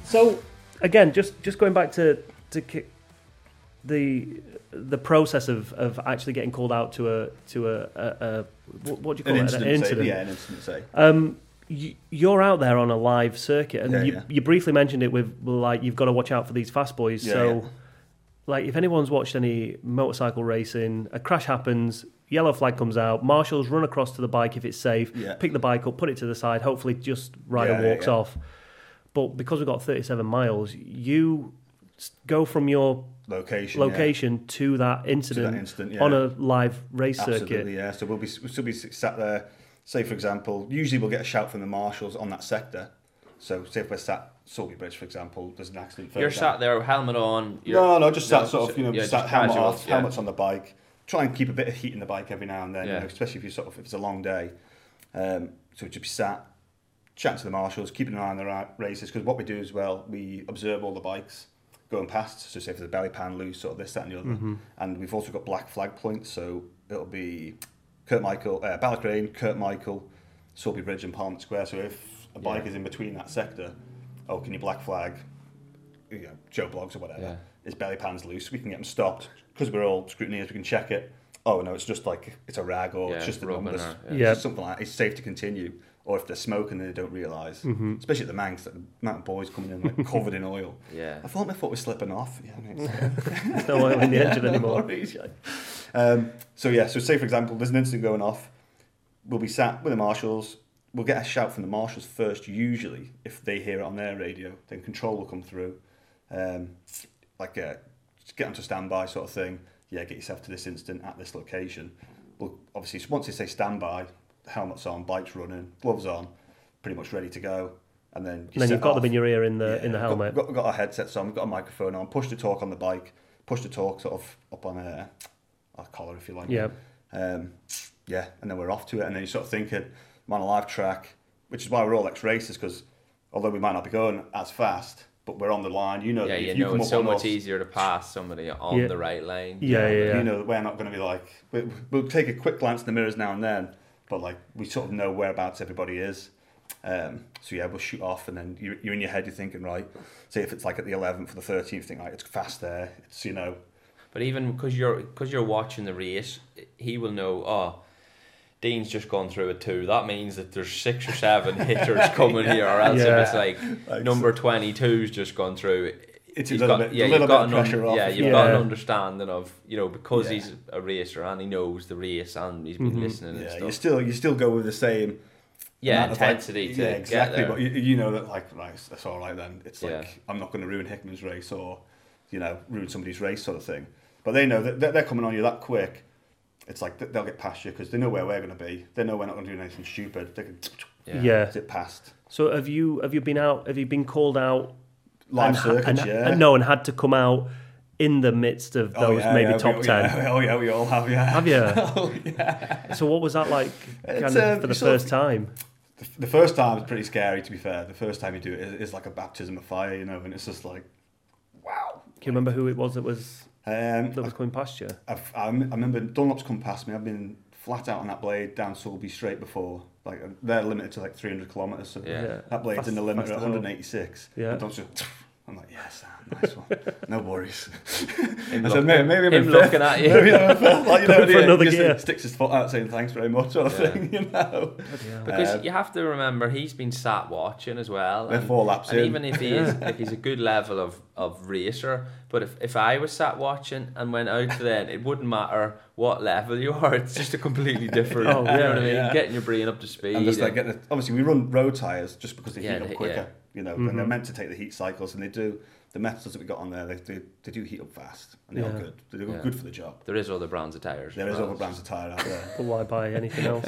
So again, just going back to the process of actually getting called out to a what do you call it? An incident. Yeah, an incident. Say. You're out there on a live circuit, and you briefly mentioned it with like you've got to watch out for these fast boys. Like if anyone's watched any motorcycle racing, a crash happens, yellow flag comes out, marshals run across to the bike if it's safe, pick the bike up, put it to the side, hopefully just rider walks off. But because we've got 37 miles, you go from your location to that incident on a live race circuit. Absolutely, yeah. So we'll still be sat there. Say, for example, usually we'll get a shout from the marshals on that sector. So, say if we're sat Sulby Bridge, for example, there's an accident. You're sat there, helmet on. No, just sat sort of, sat helmet off, helmets on the bike. Try and keep a bit of heat in the bike every now and then, especially if if it's a long day. So just be sat, chatting to the marshals, keeping an eye on the races. Because what we do as well, we observe all the bikes going past. So, say if there's a belly pan loose, sort of this, that, and the other. Mm-hmm. And we've also got black flag points. So it'll be Ballacrane, Kurt Michael, Sulby Bridge and Parliament Square. So if a bike is in between that sector, can you black flag, Joe Bloggs or whatever, his belly pan's loose, we can get them stopped. Because we're all scrutineers, we can check it. Oh no, it's just like, it's a rag or it's just the numbers. It's just something like that. It's safe to continue. Or if they're smoking, they don't realise. Mm-hmm. Especially at the Manx, the amount of boys coming in like covered in oil. Yeah. I thought my foot was slipping off. There's no oil in the engine anymore. So say for example, there's an incident going off. We'll be sat with the marshals. We'll get a shout from the marshals first, usually, if they hear it on their radio. Then control will come through. Just get onto standby sort of thing. Get yourself to this incident at this location. Well, obviously, once they say standby, helmets on, bikes running, gloves on, pretty much ready to go. And then you've got them in your ear in the helmet. Got our headsets on, we've got a microphone on, push to talk on the bike, push to talk sort of up on our collar if you like. Yeah. And then we're off to it. And then you're sort of thinking, I'm on a live track, which is why we're all ex-racers, because although we might not be going as fast, but we're on the line. It's so much easier to pass somebody on the right lane. You know that we're not going to be like, we'll take a quick glance in the mirrors now and then, but like we sort of know whereabouts everybody is. We'll shoot off, and then you're in your head, you're thinking, right, say if it's like at the 11th or the 13th, think like it's fast there, it's But even because you're watching the race, he will know, Dean's just gone through it too. That means that there's 6 or 7 hitters coming here, or else if it's like number 22's just gone through. It's a little bit of pressure off. You've got an understanding of, because he's a racer and he knows the race and he's been listening and stuff. You still go with the same intensity to exactly, get there. But you know that that's all right then. It's like I'm not going to ruin Hickman's race or ruin somebody's race sort of thing. But they know that they're coming on you that quick. It's like they'll get past you because they know where we're going to be. They know we're not going to do anything stupid. They can zip past. So have you been out? Have you been called out live circuits? And had to come out in the midst of those top 10. We all have. Yeah. Have you? Oh yeah. So what was that like? For the first time. The first time is pretty scary. To be fair, the first time you do it is like a baptism of fire, and it's just like, wow. Can you remember who it was that was coming past you? I remember Dunlop's come past me. I've been flat out on that blade down Sulby Straight before. Like they're limited to like 300 kilometres. So that blade's in the limit at 186. Yeah. I'm like, yes, nice one. No worries. Maybe him looking at you. Maybe for another gear. Sticks his foot out saying thanks very much, sort of thing, Because you have to remember he's been sat watching as well. They're 4 laps in. And even if he's a good level of racer, but if I was sat watching and went out then, it wouldn't matter what level you are. It's just a completely different. You know what I mean? Getting your brain up to speed. And just obviously we run road tyres just because they heat up quicker. And they're meant to take the heat cycles, and they do. The metals that we got on there, they do heat up fast, and they're good. They're good for the job. There is other brands of tyres. There is other brands of tyre out there. But why buy anything else?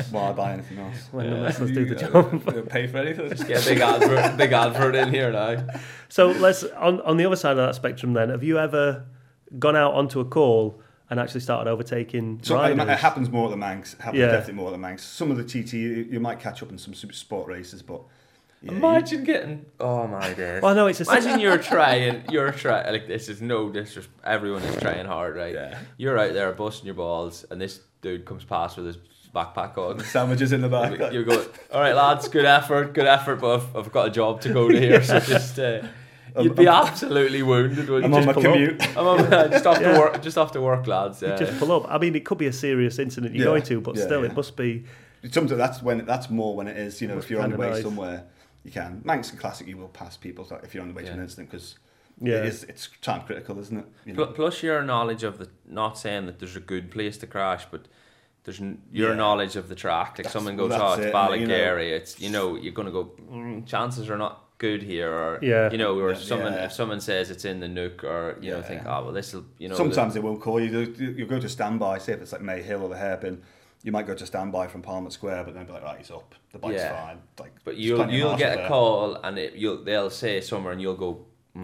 When the metals do the job. Don't pay for anything. Just get a big advert in here now. So let's on the other side of that spectrum. Then, have you ever gone out onto a call and actually started overtaking riders? It happens more at the Manx. Definitely more at the Manx. Some of the TT you might catch up in some super sport races, but. Yeah, imagine getting my days. Well, no, it's imagine you're trying like this is no disrespect. Everyone is trying hard, right? Yeah. You're out there busting your balls, and this dude comes past with his backpack on, sandwiches in the back. You go, all right, lads, good effort, but I've got a job to go to here, so just You'd be absolutely wounded. I'm on my commute. Just after work, lads. You just pull up. I mean, it could be a serious incident you're going to, but still, it must be. That's more when it is. If you're on the way somewhere, you can. Manx and Classic, you will pass people if you're on the way to an incident because. It's time critical, isn't it? Plus your knowledge of not saying that there's a good place to crash, but there's your knowledge of the track. Like someone goes, it's Balagary. It's you're going to go. Chances are not good here, or if someone says it's in the Nook, or think, this will. Sometimes they won't call you. You go to standby. Say if it's like May Hill or the Hairpin. You might go to standby from Parliament Square, but then be like, right, he's up. The bike's fine. But you'll get a call, and they'll say somewhere, and you'll go.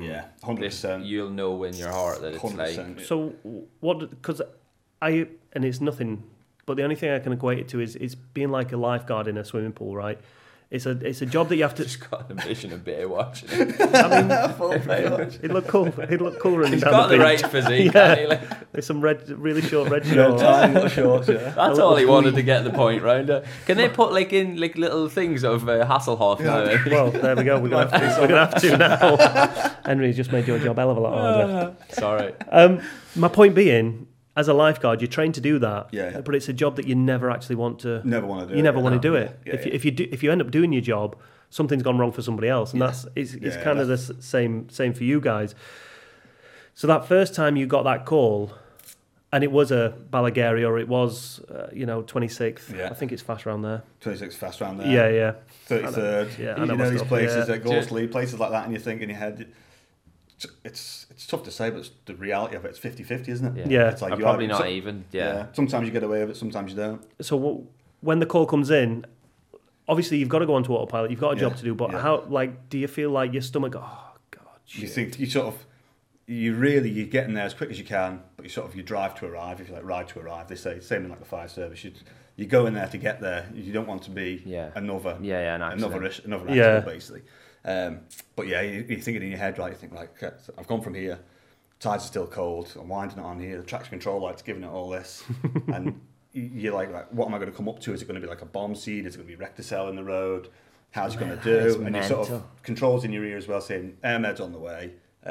100%. You'll know in your heart that it's 100%. Like. So what? Because and it's nothing, but the only thing I can equate it to is being like a lifeguard in a swimming pool, right? It's a job that you have to. Just got an ambition of beer watching. I mean, it looked cool. It looked cool running down got the right physique. Yeah. There's some really short red shorts. Tiny little shorts. Yeah. That's all he wanted to get the point round. Can they put in little things of Hasselhoff now? Well, there we go. We're gonna have to now. Henry's just made your job a hell of a lot harder. Sorry. My point being. As a lifeguard, you're trained to do that, but it's a job that you never actually want to. Never want to do. You never want to do it. If you end up doing your job, something's gone wrong for somebody else, and it's kind of the same for you guys. So that first time you got that call, and it was a Balagary or it was 26th. I think it's fast around there. 26th fast around there. Yeah. 33rd. Yeah, you know these places at Gorsley, places like that, and you think in your head. It's tough to say, but it's the reality of it. It's 50-50, isn't it? Yeah. It's like probably not even. Yeah. Sometimes you get away with it, sometimes you don't. So when the call comes in, obviously you've got to go onto autopilot. You've got a job to do, but how? Do you feel like your stomach? Oh God. Shit. You think you're getting there as quick as you can, but you drive to arrive. If you ride to arrive, they say same in the fire service. You go in there to get there. You don't want to be another accident, basically. But you think it in your head, right? You think, I've gone from here, tides are still cold, I'm winding it on here, the traction control light's giving it all this, and you're like, what am I going to come up to? Is it going to be like a bomb seed? Is it going to be Recticel in the road? How's it going to do? And you sort of controls in your ear as well, saying, Airmed's on the way,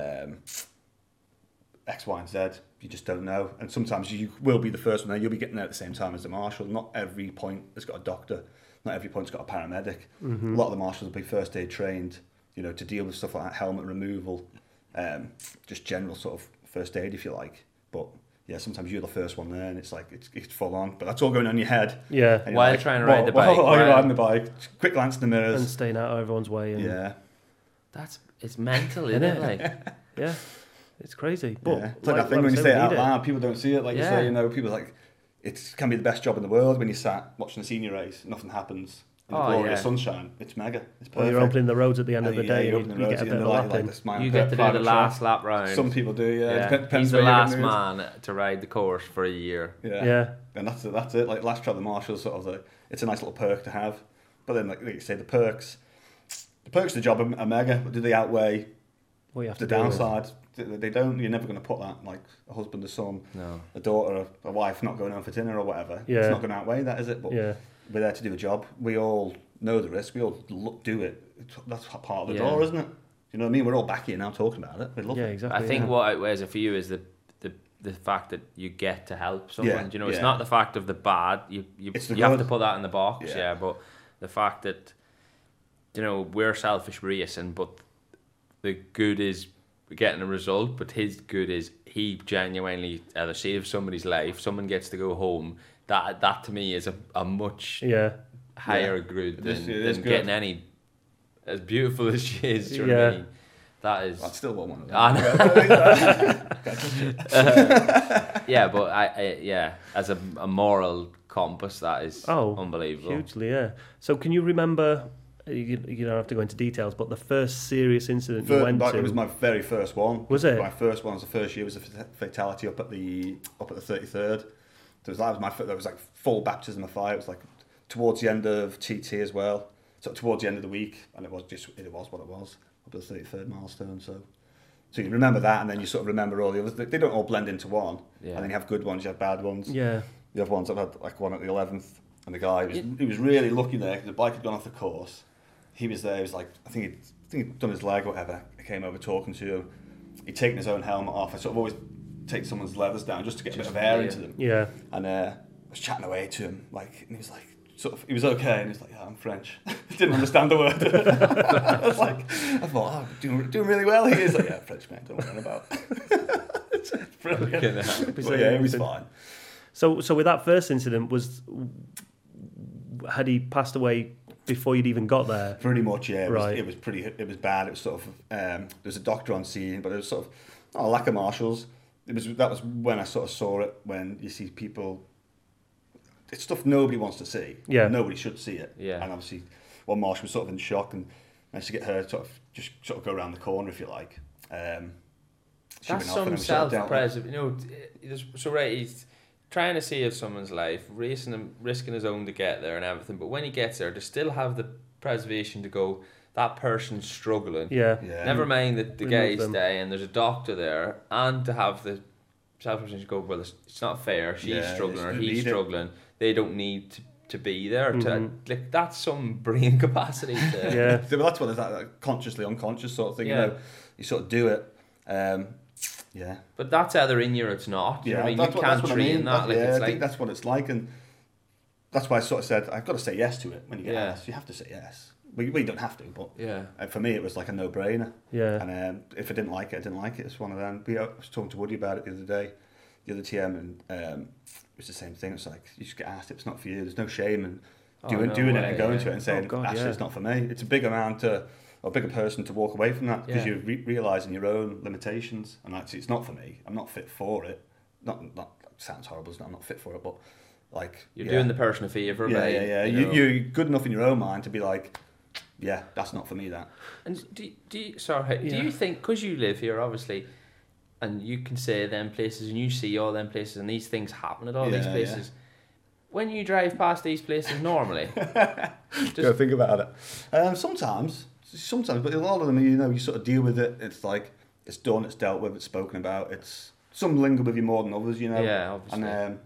X, Y, and Z. You just don't know. And sometimes you will be the first one there. You'll be getting there at the same time as the marshal. Not every point has got a doctor. Not every point's got a paramedic. Mm-hmm. A lot of the marshals will be first aid trained, to deal with stuff like that, helmet removal, just general sort of first aid, if you like. But sometimes you're the first one there, and it's like it's full on. But that's all going on in your head. Yeah. While you're trying to ride the bike. While you're riding the bike, quick glance in the mirrors and staying out of everyone's way. And it's mental, isn't it? Yeah. It's crazy. But it's like that thing when you say it out loud, people don't see it. Like you say, people like. It can be the best job in the world when you sat watching a senior race. Nothing happens. In the glorious sunshine. It's mega. It's perfect. Well, you're opening the roads at the end of the day. You get a bit of lapping. You get to do the last lap round. Some people do, He's the last man to ride the course for a year. Yeah. And that's it. Like last track, the marshals sort of it's a nice little perk to have. But then, like you say, the perks of the job are mega. But do they outweigh the downside? They don't. You're never going to put that like a husband, a son, a daughter, a wife not going home for dinner or whatever. It's not going to outweigh that, is it? But we're there to do the job. We all know the risk. We all do it. That's part of the draw, isn't it? You know what I mean? We're all back here now talking about it. We love it. Exactly. I think what outweighs it for you is the fact that you get to help someone. It's not the fact of the bad. You have to put that in the box. But the fact that we're selfish racing, but the good is getting a result, but his good is he genuinely either saves somebody's life, someone gets to go home. That to me is a much higher good than getting any, as beautiful as she is. Do you know what I mean? That's still one of them. But as a moral compass, that is unbelievable. Hugely, So can you remember? You don't have to go into details, but the first serious incident you went to... It was my very first one. Was it? My first one was the first year. It was a fatality up at the 33rd. There was like full baptism of fire. It was like towards the end of TT as well. So towards the end of the week, and it was what it was, up at the 33rd milestone. So you remember that, and then you sort of remember all the others. They don't all blend into one. Yeah. And then you have good ones, you have bad ones. Yeah. You have ones that had like one at the 11th, and the guy he was really lucky there because the bike had gone off the course. he was there. He was like, I think he'd done his leg or whatever. I came over talking to him. He'd taken his own helmet off. I sort of always take someone's leathers down just to get a bit of air into them. Yeah. And I was chatting away to him, like, and he was like, he was okay, and he was like, yeah, I'm French. Didn't understand the word. I thought, oh, doing really well here. He's like, yeah, French, mate, don't worry about it. It's brilliant. But yeah, he was fine. So with that first incident, had he passed away before you'd even got there? Pretty much, yeah. Right. It was bad. It was sort of, there was a doctor on scene, but it was sort of not a lack of marshals. That was when I sort of saw it, when you see people, it's stuff nobody wants to see. Yeah. Nobody should see it. Yeah. And obviously, one marshal was sort of in shock and managed to get her to sort of go around the corner, if you like. That's some self-preservation. You know, so right, he's trying to save someone's life, risking his own to get there and everything. But when he gets there, to still have the preservation to go, that person's struggling. Yeah. Never mind that the guy's dying, there's a doctor there, and to have the self-preservation to go, well, it's not fair. She's struggling or he's struggling. They don't need to be there. Like, that's some brain capacity. Yeah. So that's what that consciously unconscious sort of thing. You know, you sort of do it. Yeah. But that's either in you or it's not. Yeah. You can't train that. I think that's what it's like, and that's why I sort of said I've got to say yes to it when you get asked. You have to say yes. We don't have to, but for me it was like a no-brainer. Yeah. And if I didn't like it, I didn't like it. It's one of them. I was talking to Woody about it the other day, the other TM, and it was the same thing. It's like, you just get asked, it's not for you. There's no shame in doing it and going to it and saying, actually, it's not for me. It's a big amount or a bigger person to walk away from that, because you're realising your own limitations, and actually it's not for me. I'm not fit for it. Not sounds horrible, isn't it? I'm not fit for it, but like, you're doing the person a favour. You're good enough in your own mind to be like, yeah, that's not for me, that. And do you think, because you live here obviously, and you can say them places and you see all them places and these things happen at all these places, when you drive past these places normally, just go think about it. Sometimes, but a lot of them, you sort of deal with it. It's like, it's done, it's dealt with, it's spoken about. It's some linger with you more than others, Yeah, obviously. And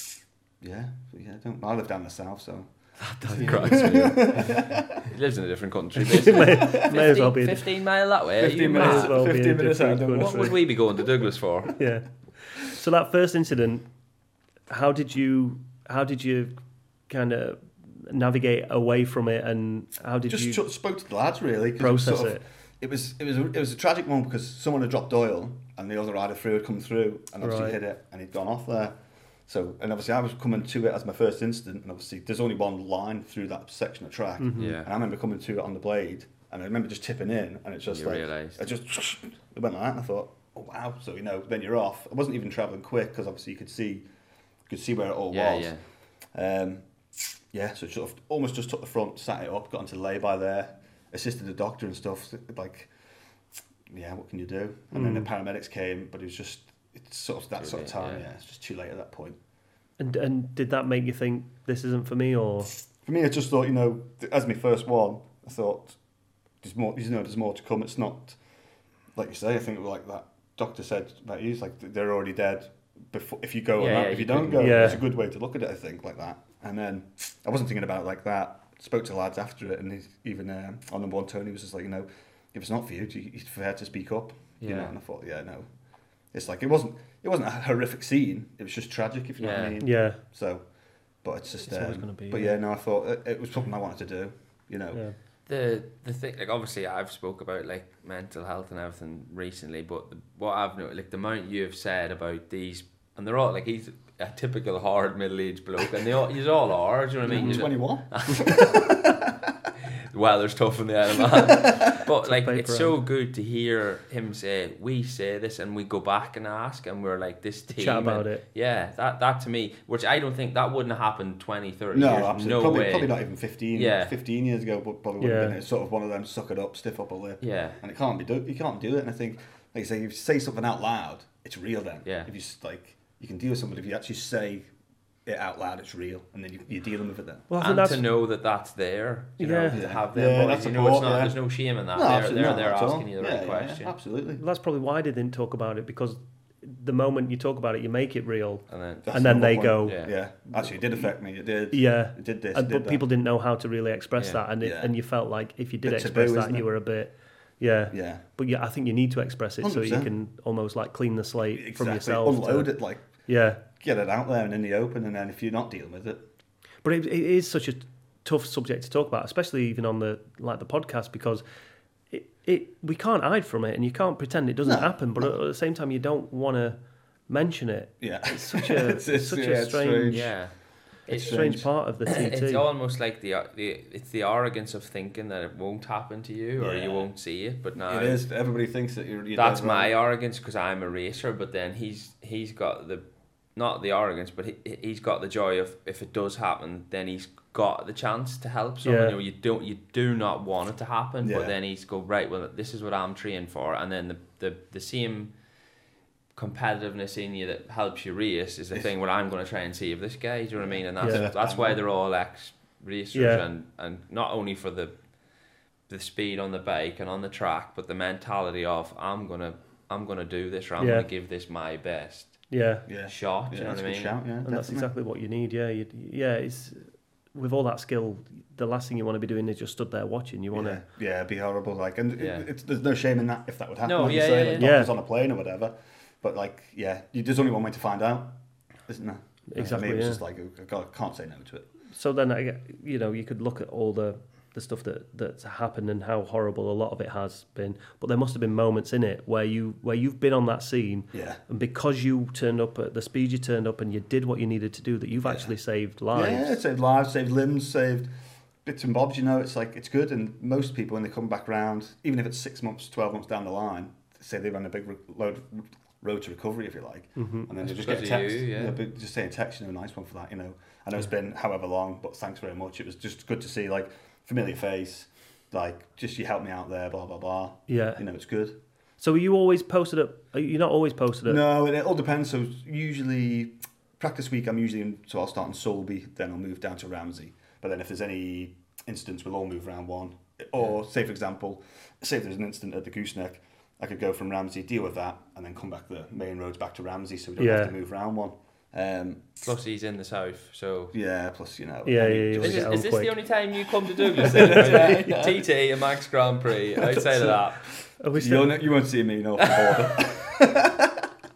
I live down the south, so. That cracks me. He lives in a different country. May as well be 15 mile that way. 15 minutes. 15 minutes. What would we be going to Douglas for? Yeah. So that first incident, how did you kind of navigate away from it, and how did you just spoke to the lads really? Process it. It was a tragic one, because someone had dropped oil and the other rider through had come through and obviously hit it, and he'd gone off there. So, and obviously I was coming to it as my first incident, and obviously there's only one line through that section of track. Mm-hmm. And I remember coming to it on the blade, and I remember just tipping in, and it's just it went like that, and I thought, oh wow. So then you're off. I wasn't even travelling quick, because obviously you could see where it all was. So it sort of almost just took the front, sat it up, got into lay-by there, assisted the doctor and stuff. Like, what can you do? And then the paramedics came, but it's sort of that sort of time. Yeah, it's just too late at that point. And did that make you think this isn't for me, or? For me, I just thought, as my first one, I thought there's more. There's more to come. It's not like you say. I think like that doctor said about you, like they're already dead. Before, if you go, if you don't go, it's a good way to look at it. I think like that. And then I wasn't thinking about it like that. Spoke to the lads after it, and even on number one, Tony was just like, if it's not for you, it's fair to speak up. And I thought, no. It's like it wasn't a horrific scene. It was just tragic, if you know what I mean. Yeah. So, but it's just. It's always going to be. But I thought it was something I wanted to do. Yeah. The thing, like, obviously I've spoke about like mental health and everything recently, but what I've noticed, like the amount you've said about these, and they're all like, he's a typical hard middle-aged bloke, and he's all are. Do you know what I mean? 21. Weather's tough in the Isle of Man. But like, it's so good to hear him say, we say this and we go back and ask, and we're like this team. Chat about it. Yeah, that to me, which I don't think that wouldn't have happened 20, 30 years. No, absolutely. Probably not even 15 years ago, but probably would have been sort of one of them suck it up, stiff up a lip. Yeah. And it can't be you can't do it. And I think, like you say, if you say something out loud, it's real then. Yeah. If you you can deal with somebody if you actually say it out loud, it's real, and then you're dealing with it then. Well, and to know that's there, to have them voice, there's no shame in that. No, they're asking you the right question. Absolutely. Well, that's probably why they didn't talk about it, because the moment you talk about it, you make it real, and then they go. Yeah, actually, it did affect me. It did. Yeah, it did this. But people didn't know how to really express that, and you felt like if you did express that, you were a bit. Yeah. But I think you need to express it 100%. So you can almost like clean the slate from yourself. Unload it, like get it out there and in the open, and then if you're not dealing with it. But it is such a tough subject to talk about, especially even on the podcast, because we can't hide from it, and you can't pretend it doesn't happen. But at the same time, you don't want to mention it. Yeah, it's such a strange. It's a strange part of the TT. It's almost like it's the arrogance of thinking that it won't happen to you or you won't see it. But now it is. Everybody thinks that you're that's my arrogance because I'm a racer. But then he's got not the arrogance, but he's got the joy of if it does happen, then he's got the chance to help someone. You do not want it to happen, but then he's go right. Well, this is what I'm training for, and then the same competitiveness in you that helps you race is the thing where I'm going to try and save this guy. Do you know what I mean? And that's why they're all ex-racers and not only for the speed on the bike and on the track, but the mentality of I'm gonna do this, or I'm gonna give this my best shot. Do you know what I mean? Shout, and that's exactly what you need. It's with all that skill, the last thing you want to be doing is just stood there watching. You want to it'd be horrible. Like, and there's no shame in that if that would happen. No, like on a plane or whatever. But like, there's only one way to find out, isn't there? Exactly. Maybe it's just like I can't say no to it. So then, you could look at all the stuff that's happened and how horrible a lot of it has been. But there must have been moments in it where you've been on that scene, and because you turned up at the speed you turned up and you did what you needed to do, that you've actually saved lives. Yeah, saved lives, saved limbs, saved bits and bobs. It's like it's good. And most people, when they come back round, even if it's 6 months, 12 months down the line, say they run a big road to recovery, if you like, and then they just get a text, just saying text, a nice one for that. I know it's been however long, but thanks very much. It was just good to see, like, familiar face, like, just you helped me out there, blah blah blah. It's good. So are you always posted up? Are you not always posted up? No, it all depends. So usually practice week, I'll start in Sulby, then I'll move down to Ramsey. But then if there's any incidents, we'll all move around one. Or say, for example, if there's an incident at the Gooseneck, I could go from Ramsey, deal with that, and then come back the main roads back to Ramsey, so we don't have to move around one. Plus he's in the south, so plus Is this the only time you come to Douglas? TT and Max Grand Prix outside of that. You won't see me north of the border.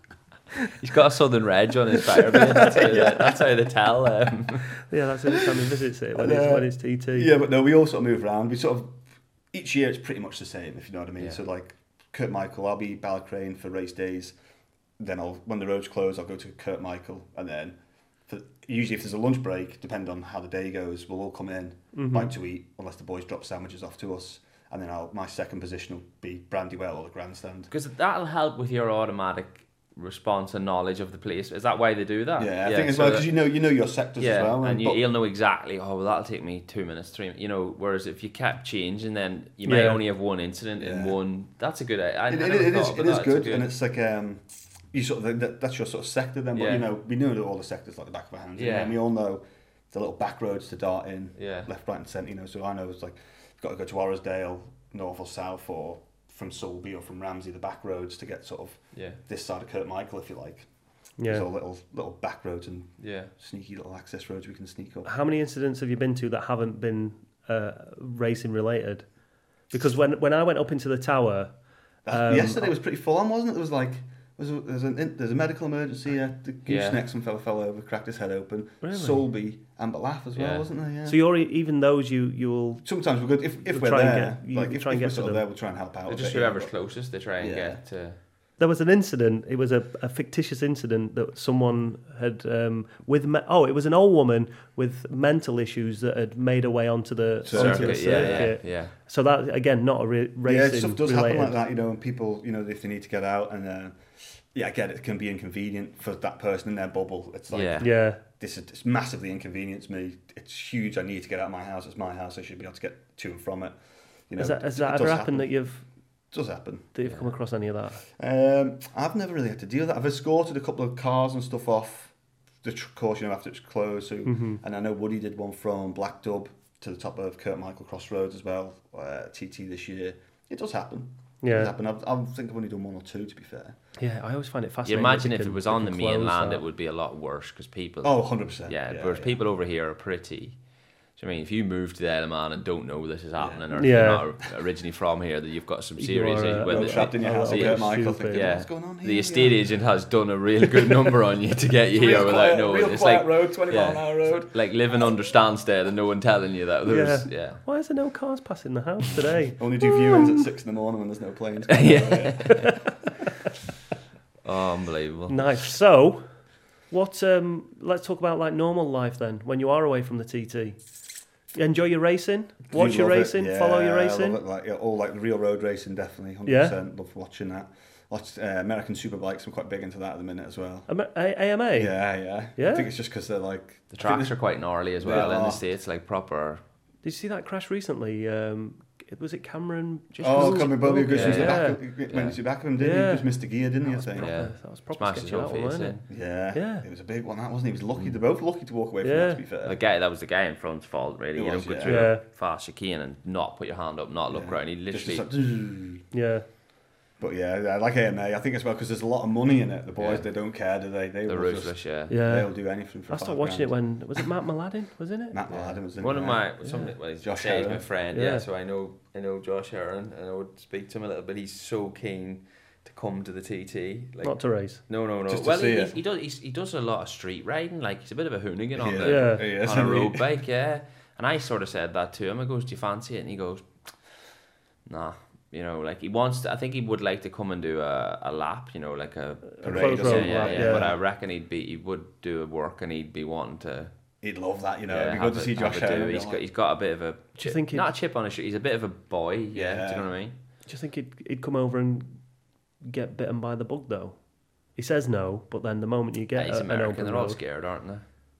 He's got a southern reg on his Firebird. That's how they tell. That's the only time he visits it when it's TT. Yeah, but no, we all sort of move around. We sort of each year it's pretty much the same, if you know what I mean. So like Kurt Michael, I'll be Ballycrane for race days. Then when the roads close, I'll go to Kurt Michael, and then usually if there's a lunch break, depending on how the day goes, we'll all come in, bite to eat, unless the boys drop sandwiches off to us, and then my second position will be Brandywell or the grandstand. Because that'll help with your automatic response and knowledge of the place. Is that why they do that? Yeah, I think as well, because you know your sectors as well. And you'll know exactly, that'll take me 2 minutes, 3 minutes, whereas if you kept changing, then you may only have one incident in one. That's a good idea. It is good, and it's like, you sort of, that's your sort of sector then, but we know all the sectors like the back of our hands, and we all know the little back roads to dart in, left, right and centre, so I know it's like, you've got to go to Orrisdale, north or south, or from Sulby or from Ramsey, the back roads to get sort of this side of Kurt Michael, if you like. There's all little back roads and sneaky little access roads we can sneak up. How many incidents have you been to that haven't been racing related? Because when I went up into the tower, yesterday was pretty full on, wasn't it? There was like there's a medical emergency. The gooseneck, some fella fell over, cracked his head open. Really? Sulby and Ballaugh as well, wasn't there? Yeah. So even those you'll sometimes we're good if we're there. If we're there, we'll try and help out. Just whoever's closest, they try and get to. There was an incident. It was a fictitious incident that someone had it was an old woman with mental issues that had made her way onto the circuit. Yeah. So that again, not a racing. Yeah, stuff does happen like that, and people, if they need to get out, and I get it can be inconvenient for that person in their bubble. It's like it's massively inconvenienced me. It's huge. I need to get out of my house. It's my house. I should be able to get to and from it. Has that ever happened that you've? Does happen. That you've come across any of that? I've never really had to deal with that. I've escorted a couple of cars and stuff off the course, after it's closed. So, and I know Woody did one from Blackdub to the top of Kurt Michael Crossroads as well, TT this year. It does happen. Yeah. I think I've only done 1 or 2, to be fair. Yeah, I always find it fascinating. You imagine if it was on the mainland, it would be a lot worse because people... 100%. Yeah, whereas people over here are pretty... So, I mean, if you move to the Isle of Man and don't know this is happening, or if you're not originally from here, that you've got some serious issues. Trapped in your house, Michael, thinking, what's going on here? The estate agent has done a real good number on you to get you here without knowing. It's like road, 20-mile-an-hour road. Like living under Stansted and no one telling you that. Why is there no cars passing the house today? Only do viewings at 6 a.m. when there's no planes. Oh, unbelievable. Nice. So, what? Let's talk about like normal life then. When you are away from the TT. Enjoy your racing, watch your racing, follow your racing. I love it. All like the real road racing, definitely 100%. Love watching that. Watch American Superbikes. I'm quite big into that at the minute as well. AMA. Yeah. I think it's just because they're like the tracks are quite gnarly as well in the States, like proper. Did you see that crash recently? Was it Cameron? Cameron Bobby went to back of him, didn't he? He just missed a gear, didn't he? I think. That was proper sketchy, that one, wasn't it? Yeah. It was a big one. That wasn't. He was lucky. They're both lucky to walk away from that. To be fair, that was the guy in front's fault. Really, you don't go through a fast chicane and not put your hand up, not look right. He literally. But I like AMA. I think as well because there's a lot of money in it. The boys, they don't care, do they? They're ruthless, They'll do anything for. I started watching it when was it Matt Mladen? Was in it? Matt Mladen was in it. One of my Josh Heron, my friend. So I know Josh Heron, and I would speak to him a little bit. He's so keen to come to the TT, like, not to race. No. Well, he does a lot of street riding. Like he's a bit of a hoonigan on a road bike. Yeah, and I sort of said that to him. I goes, "Do you fancy it?" And he goes, "Nah." You know, like he wants to. I think he would like to come and do a lap. You know, like a race. Yeah. But I reckon he would do a work, and he'd be wanting to. He'd love that, you know. It'd be good to see Josh Heron. He's got a bit of a not a chip on his shoulder. He's a bit of a boy. Yeah. Do you know what I mean? Do you think he'd come over and get bitten by the bug though? He says no, but then the moment you get he's American, they're all scared, aren't they?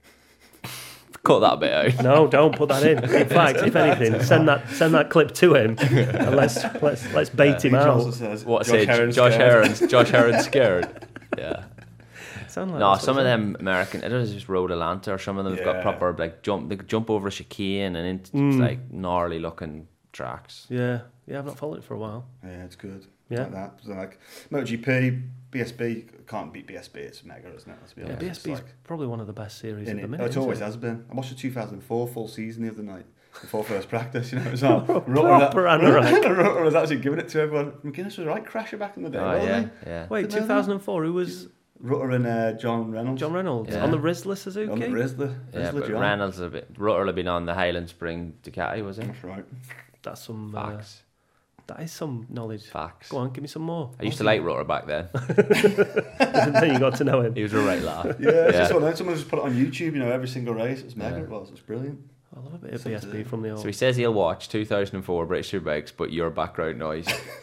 Cut that bit out. No, don't put that in. In fact, if anything, send that clip to him and let's bait him out. Josh Heron's scared. Yeah. Like some of them American, I don't know if it's just Road Atlanta or some of them have got proper like jump over a chicane and into like gnarly looking tracks. Yeah, I've not followed it for a while. Yeah, it's good. Yeah, like that. So like MotoGP, BSB can't beat BSB. It's mega, isn't it? Let's be honest. BSB is probably one of the best series at the minute. It always has been. I watched the 2004 full season the other night before first practice. You know, it was all Rutter was actually giving it to everyone. McGuinness was right crasher back in the day. Yeah. Wait, 2004. Who was? Rutter and John Reynolds. On the Rizzler Suzuki. On the Rizzler. But John. Reynolds a bit. Rutter had been on the Highland Spring Ducati, was it? That's right. That's some facts. That is some knowledge. Facts. Go on, give me some more. I used to like Rutter back then. Then you got to know him. He was a right lad. It's just one. Someone just put it on YouTube. You know, every single race. It's mega. It was. It's brilliant. I love a bit of BSB from the old. So he says he'll watch 2004 British Superbikes, but your background noise.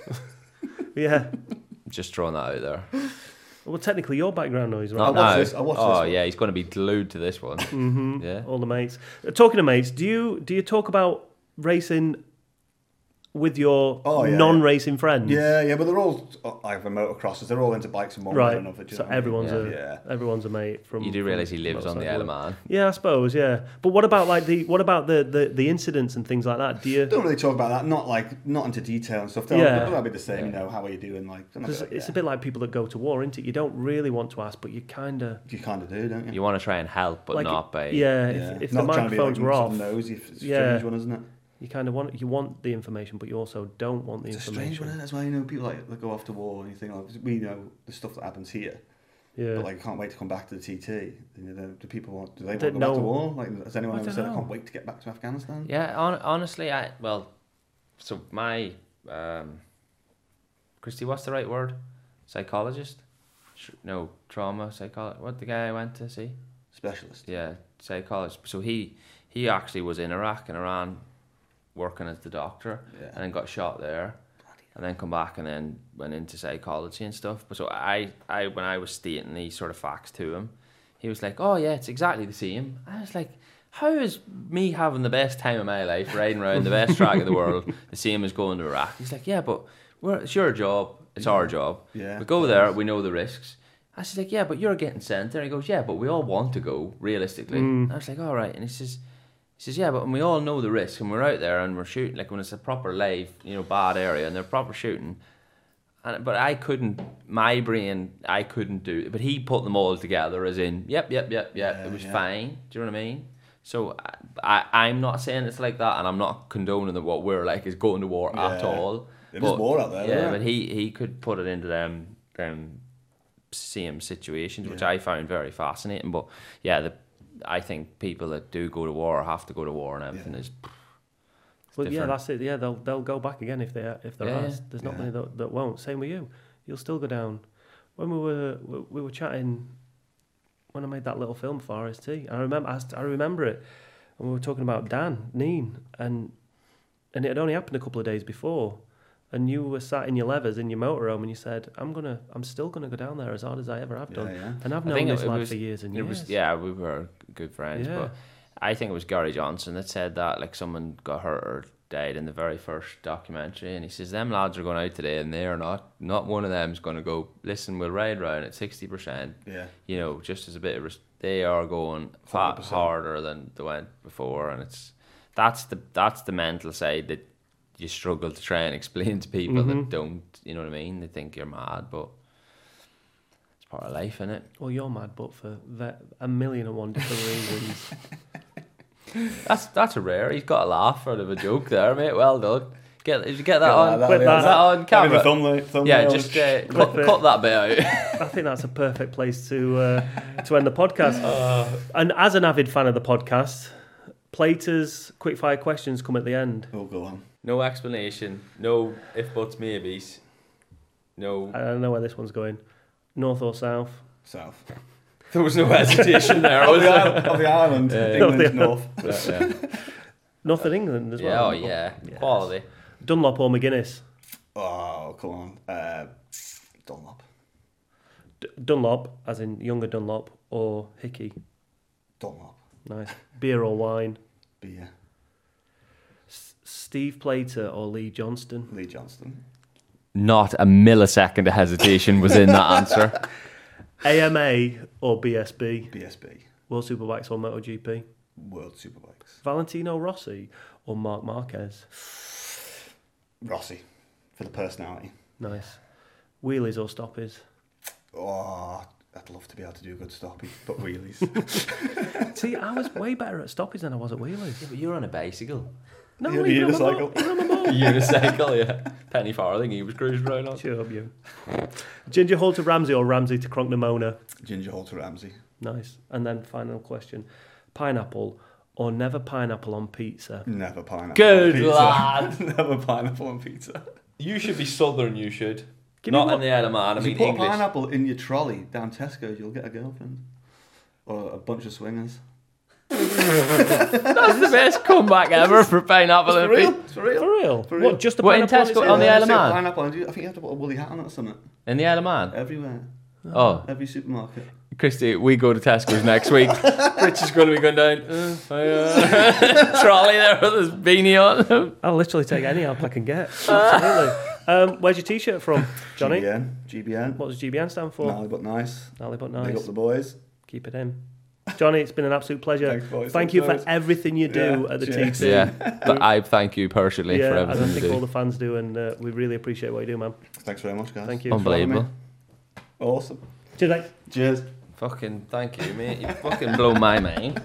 Yeah. Just throwing that out there. Well, technically, your background noise, right? I watched this one. Yeah, he's going to be glued to this one. Mm-hmm. Yeah, all the mates. Talking to mates, do you talk about racing with your non-racing friends? Yeah, but they're all either motocrossers. They're all into bikes in one way or another. So everyone's a mate from. You do realise he lives on the Isle of Man. Yeah, I suppose. Yeah, but what about the incidents and things like that? Do you don't really talk about that? Not into detail and stuff. That'll be the same. You know, how are you doing? Like, it's a bit like people that go to war, isn't it? You don't really want to ask, but you kind of do, don't you? You want to try and help, but not by if the microphones were off. Nosy, it's a strange one, isn't it? You kind of want the information, but you also don't want the information. It's a strange one, as well. You know, people that go off to war and you think, we know the stuff that happens here. Yeah. But can't wait to come back to the TT. Do they want to go back to war? Like, has anyone ever said I can't wait to get back to Afghanistan? Yeah, honestly, so my Christy, what's the right word? Psychologist? No, trauma psychologist. What the guy I went to see? Specialist. Yeah, psychologist. So he actually was in Iraq and Iran, working as the doctor, and then got shot there, and then come back and then went into psychology and stuff. But so I when I was stating these sort of facts to him, he was like, "Oh yeah, it's exactly the same." I was like, "How is me having the best time of my life, riding around the best track in the world, the same as going to Iraq?" He's like, "Yeah, but it's your job. It's our job. Yeah, we go there. We know the risks." I was like, "Yeah, but you're getting sent there." He goes, "Yeah, but we all want to go realistically." I was like, "All right," and he says, yeah, but we all know the risk, and we're out there and we're shooting, like when it's a proper live, bad area and they're proper shooting. But I couldn't. My brain, I couldn't do it. But he put them all together as in, yep. It was fine. Do you know what I mean? So I'm not saying it's like that, and I'm not condoning that what we're like is going to war at all. There's war out there. Yeah, but he could put it into them same situations, which I found very fascinating. But I think people that do go to war or have to go to war and everything is. Well, different. That's it. Yeah, they'll go back again if they're asked. There's not many that won't. Same with you. You'll still go down. When we were chatting, when I made that little film for RST, I remember it, and we were talking about Dan Neen, and it had only happened a couple of days before, and you were sat in your levers in your motorhome, and you said, "I'm still gonna go down there as hard as I ever have done." Yeah. And I've known this lad for years and years. We were good friends, but I think it was Gary Johnson that said that, like, someone got hurt or died in the very first documentary, and he says, them lads are going out today and they're not one of them's going to go, listen, we'll ride round at 60%. Yeah. You know, just as a bit of they are going far harder than they went before, and that's the mental side that you struggle to try and explain to people that don't, you know what I mean? They think you're mad, but it's part of life, isn't it? Well, you're mad, but for 1,000,001 different reasons. That's a rare. He's got a laugh out of a joke there, mate. Well done. Did you get that on? Put that on camera. Thumbnail. Yeah, just cut that bit out. I think that's a perfect place to end the podcast. And as an avid fan of the podcast, Plater's quickfire questions come at the end. Oh, go on. No explanation. No if, buts, maybes. No. I don't know where this one's going. North or south? South. There was no hesitation there, was there? Of the island. England's north. North of England as well. Yes. Quality. Dunlop or McGuinness? Oh, come on. Dunlop. Dunlop, as in younger Dunlop, or Hickey? Dunlop. Nice. Beer or wine? Beer. Steve Plater or Lee Johnston? Lee Johnston. Not a millisecond of hesitation was in that answer. AMA or BSB? BSB. World Superbikes or MotoGP? World Superbikes. Valentino Rossi or Marc Marquez? Rossi, for the personality. Nice. Wheelies or stoppies? Oh, I'd love to be able to do a good stoppie, but wheelies. See, I was way better at stoppies than I was at wheelies. Yeah, but you're on a bicycle. No, you're unicycle. Unicycle, yeah. Penny farthing, he was cruising around on. Cheer up, you. Ginger Hall to Ramsey or Ramsey to Cronknamona? Ginger Hall to Ramsey. Nice. And then final question. Pineapple or never pineapple on pizza? Never pineapple Good on pizza. lad. Never pineapple on pizza. You should be Southern, you should. Not in the Isle of Man, I mean English. If you put pineapple in your trolley down Tesco, you'll get a girlfriend. Or a bunch of swingers. That's the best comeback ever for pineapple and pizza. It's for real. For real? For real. What, just a what, pineapple in Tesco on the Isle of Man? Pineapple, I think you have to put a woolly hat on it or something. In the Isle of Man? Everywhere. Oh. Every supermarket. Christy, we go to Tesco's next week. Rich is going to be going down trolley there with his beanie on. I'll literally take any help I can get. Absolutely. Where's your t-shirt from, Johnny? GBN. What does GBN stand for? Gnarly but nice. Gnarly but nice. Big up the boys. Keep it in. Johnny, it's been an absolute pleasure. Thanks, boys. Thank you for everything you do at the TT. Yeah, but I thank you personally for everything and I you think do. all the fans do, and we really appreciate what you do, man. Thanks very much, guys. Thank you. Unbelievable. Awesome. Cheers, mate. Cheers. Fucking thank you, mate. You fucking blow my mind.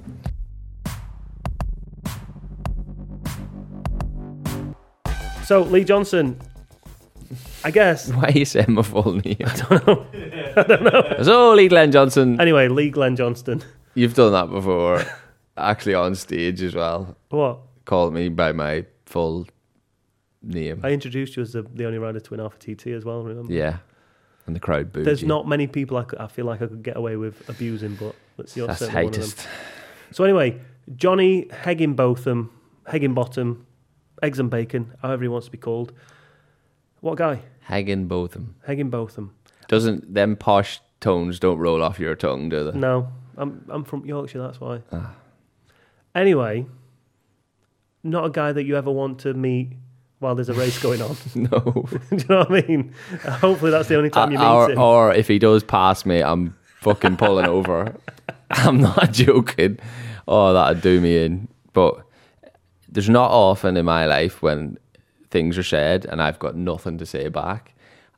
So, Lee Johnson, I guess. Why are you saying my full name? I don't know. So, Lee Glenn Johnson. Anyway, Lee Glenn Johnston. You've done that before. Actually on stage as well. What? Called me by my full name. I introduced you as the only rider to win Alpha TT as well, remember? Yeah. And the crowd booed There's you. not many people I feel like I could get away with abusing, but you're That's certainly one of them. hatest. So anyway, Johnny Higginbotham, Eggs and Bacon, however he wants to be called. What guy? Higginbotham. Higginbotham. Doesn't them posh tones don't roll off your tongue, do they? No, I'm from Yorkshire, that's why. Anyway, not a guy that you ever want to meet while there's a race going on. No. Do you know what I mean? Hopefully that's the only time you meet him. Or if he does pass me, I'm fucking pulling over. I'm not joking. Oh, that'd do me in. But there's not often in my life when things are said and I've got nothing to say back.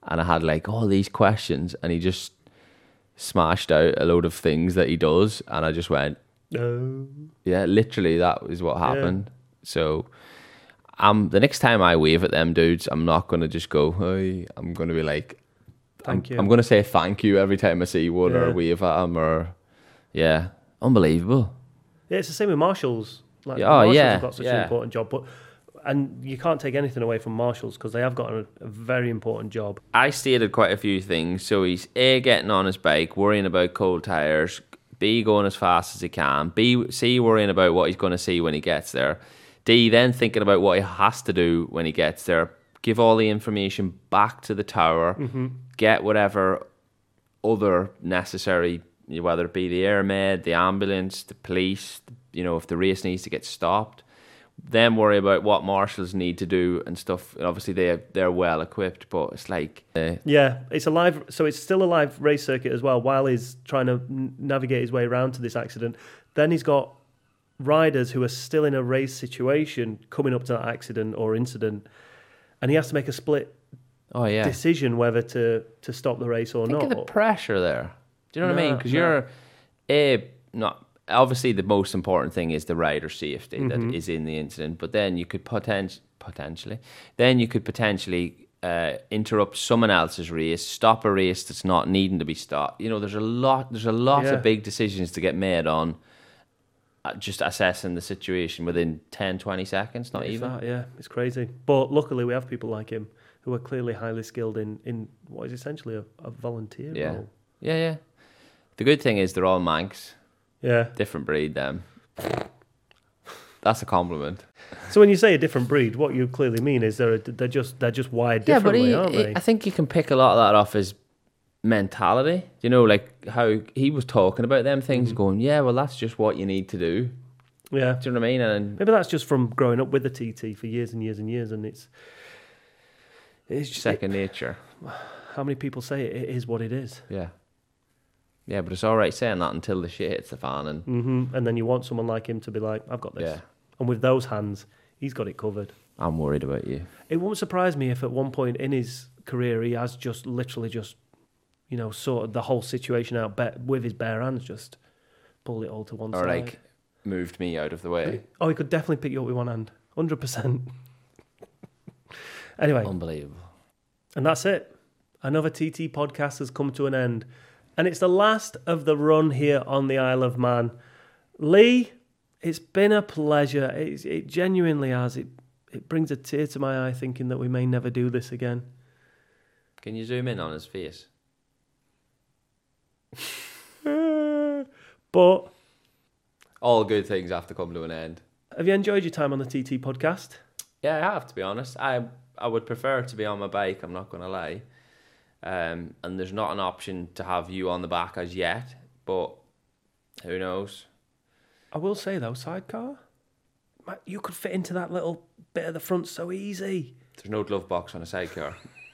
and I had like all these questions, and he just smashed out a load of things that he does, and I just went, no. Yeah, literally that is what happened. Yeah. So the next time I wave at them dudes, I'm not going to just go, hey, I'm going to be like, thank you. I'm going to say thank you every time I see one or wave at them, or unbelievable. Yeah, it's the same with marshals. Like, marshals have got such an important job, and you can't take anything away from marshals because they have got a very important job. I stated quite a few things. So he's A, getting on his bike, worrying about cold tyres, B, going as fast as he can, C, worrying about what he's going to see when he gets there, D, then thinking about what he has to do when he gets there, give all the information back to the tower, get whatever other necessary, whether it be the air med, the ambulance, the police, if the race needs to get stopped, then worry about what marshals need to do and stuff. And obviously they're well equipped, but it's like it's still a live race circuit as well while he's trying to navigate his way around to this accident. Then he's got riders who are still in a race situation coming up to that accident or incident, and he has to make a split decision whether to stop the race or not. Think of the pressure there. Do you know what I mean? Because you're not. Obviously, the most important thing is the rider safety that is in the incident. But then you could potentially interrupt someone else's race, stop a race that's not needing to be stopped. There's a lot of big decisions to get made on just assessing the situation within 10, 20 seconds, not even. It's crazy. But luckily, we have people like him who are clearly highly skilled in what is essentially a volunteer role. Yeah. The good thing is they're all Manx. Yeah. Different breed, them. That's a compliment. So when you say a different breed, what you clearly mean is they're just wired differently, aren't they? I think you can pick a lot of that off his mentality. Like how he was talking about them things, going, yeah, well, that's just what you need to do. Yeah. Do you know what I mean? And maybe that's just from growing up with the TT for years and years and years, and it's second nature. How many people say it is what it is? Yeah. Yeah, but it's all right saying that until the shit hits the fan. And then you want someone like him to be like, I've got this. Yeah. And with those hands, he's got it covered. I'm worried about you. It won't surprise me if at one point in his career he has literally sorted the whole situation out with his bare hands, just pulled it all to one side. Or like moved me out of the way. Oh, he could definitely pick you up with one hand. 100%. Anyway. Unbelievable. And that's it. Another TT podcast has come to an end. And it's the last of the run here on the Isle of Man. Lee, it's been a pleasure. It genuinely has. It brings a tear to my eye thinking that we may never do this again. Can you zoom in on his face? But all good things have to come to an end. Have you enjoyed your time on the TT podcast? Yeah, I have, to be honest. I would prefer to be on my bike, I'm not going to lie. And there's not an option to have you on the back as yet, but who knows? I will say though, sidecar, you could fit into that little bit of the front so easy. There's no glove box on a sidecar.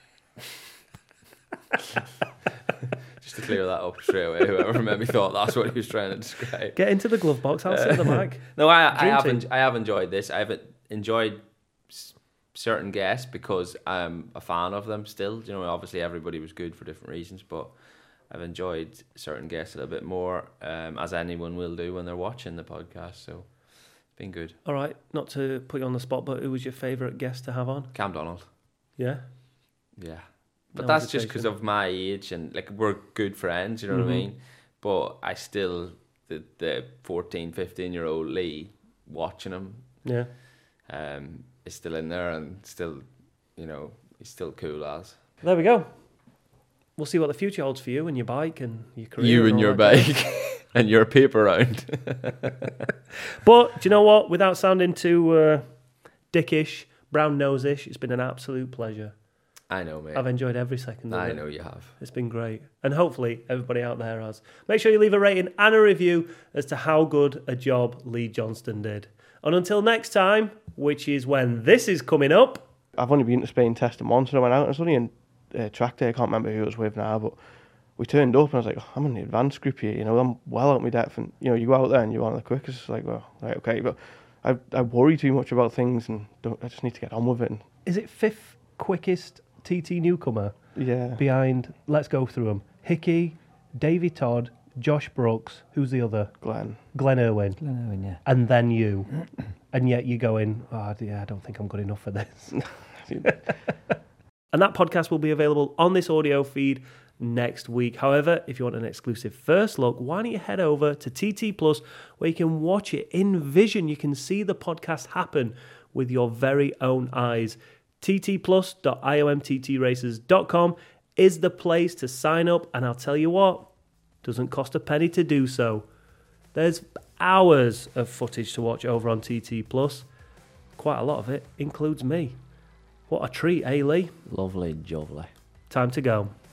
Just to clear that up straight away, whoever maybe thought that's what he was trying to describe. Get into the glove box, I'll sit in the back. No, I have enjoyed this. I have enjoyed certain guests because I'm a fan of them still. Obviously everybody was good for different reasons, but I've enjoyed certain guests a little bit more, as anyone will do when they're watching the podcast. So it's been good. All right, not to put you on the spot, but who was your favourite guest to have on? Cam Donald. Yeah? Yeah. But that's just because of my age and like we're good friends, you know what I mean? But I still, the 14, 15-year-old Lee, watching him. Yeah. Is still in there and still, he's still cool as. There we go. We'll see what the future holds for you and your bike and your career. You and your bike and your paper round. But do you know what? Without sounding too dickish, brown-nose-ish, it's been an absolute pleasure. I know, mate. I've enjoyed every second of it. I know you have. It's been great. And hopefully everybody out there has. Make sure you leave a rating and a review as to how good a job Lee Johnston did. And until next time, which is when this is coming up. I've only been to Spain testing once and I went out. I was only in track day. I can't remember who it was with now, but we turned up and I was like, oh, I'm in the advanced group here. I'm well out of my depth. And, you go out there and you're one of the quickest. It's like, well, right, okay. But I worry too much about things and I just need to get on with it. Is it 5th quickest TT newcomer? behind, let's go through them. Hickey, Davey Todd, Josh Brooks, who's the other? Glenn Irwin. Glenn Irwin, yeah. And then you. And yet you're going, I don't think I'm good enough for this. And that podcast will be available on this audio feed next week. However, if you want an exclusive first look, why don't you head over to TT Plus, where you can watch it in vision. You can see the podcast happen with your very own eyes. ttplus.iomttraces.com is the place to sign up, and I'll tell you what, doesn't cost a penny to do so. There's hours of footage to watch over on TT Plus. Quite a lot of it includes me. What a treat, eh, Lee? Lovely, jovely. Time to go.